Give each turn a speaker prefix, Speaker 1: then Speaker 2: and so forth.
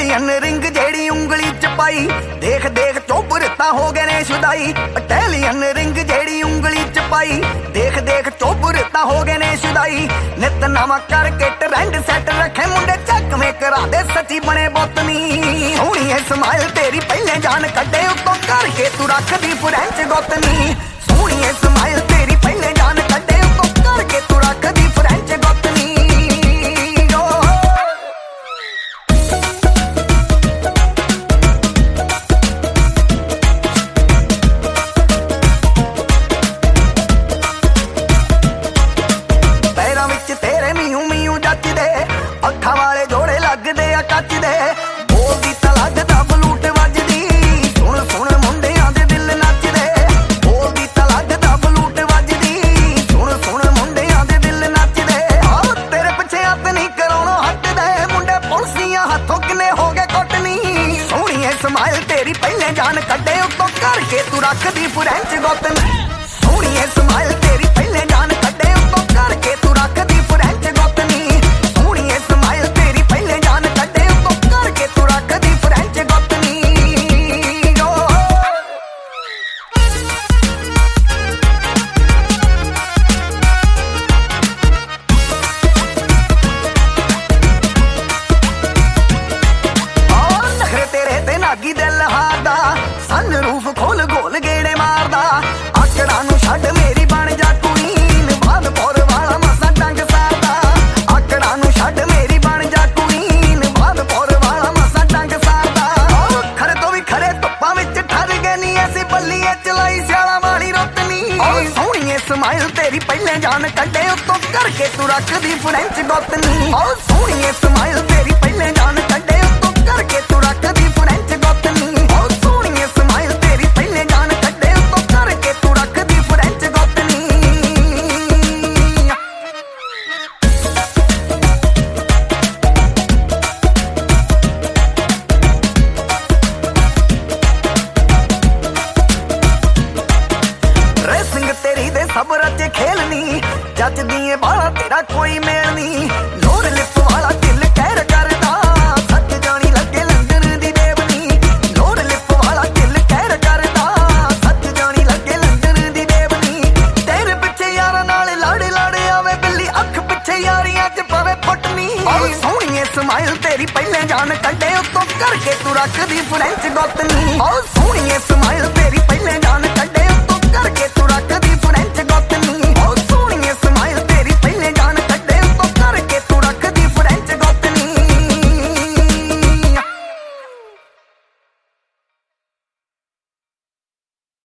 Speaker 1: Italian ring जेड़ी उंगली च पाई, देख देख चोबरता हो गए ने शुदाई। इटैलियन रिंग जेड़ी उंगली च पाई, देख देख चोबरता हो गए ने शुदाई। नित नवा करके ट्रेंड सेट रखे मुंडे चक में करा दे सची बने बोतनी। सोहनी है स्माइल तेरी पहले जान कड्डे उतो करके तू रख दी फ्रेंच गोतनी। सोहनी है स्माइल तेरी पहले जान कड्डे उतो करके तू रख दी फ्रेंच गोतनी। अखा वाले जोड़े लगदे आ कच दे, बोलदी तां लगदा बलूट वजदी। सुन सुन मुंडियां दे दिल नचदे, बोलदी तां लगदा बलूट वजदी। सुन सुन मुंडियां दे दिल नचदे। आओ तेरे पिछे हत्थ नहीं कराउणों हटदे, मुंडे पुलसियां हत्थों किने हो गए कोटनी। सोहनी है स्माइल तेरी पहले जान कड्डे उतो करके तू रख दी फ्रेंच गोतनी। सोहनी है स्माइल तेरी पहले जान कड्डे उतो करके तू रख दी फ्रेंच गोतनी। दिल हारदा सन रूफ खोल गोल गेड़े मारदा। आकड़ा नू छड्ड मेरी बन जा क्वीन, भादपुर वाला मसा डंग सारदा। आकड़ा नू छड्ड मेरी बन जा क्वीन, भादपुर वाला मसा डंग सारदा। खरे तो भी खरे धुप्पां विच ठर गए नी, ऐसी बल्लीए चलाई स्याला वाली रोतनी। सोहनी है स्माइल तेरी पहले जान कड्डे उतो करके तू रख दी फ्रेंच गोतनी। सोहनी है स्माइल तेरी पहले जान कड्डे उतो करके तू रख दी फ्रेंच गोतनी। सोहनी है स्माइल तेरी पहले जान कड्डे उतो करके तू रख दी फ्रेंच गोतनी। रेसिंग तेरी दे सब रचे खेलनी, जचदी ए बाला तेरा कोई मेल नी। लोर लिप वाला दिल कहर करदा, सच जानी लगे लंदन दी देवनी। लोर लिप वाला दिल कहर करदा, सच जानी लगे लंदन दी देवनी। तेरे पिछे यारां नाल लड़ लड़ आवे बिल्ली, अख पिछे यारियां च पवे फुटनी। सोहनी है स्माइल तेरी पहले जान कड्डे उतो करके तू रख दी फ्रेंच गोतनी। सोहनी है स्माइल तेरी पहले जान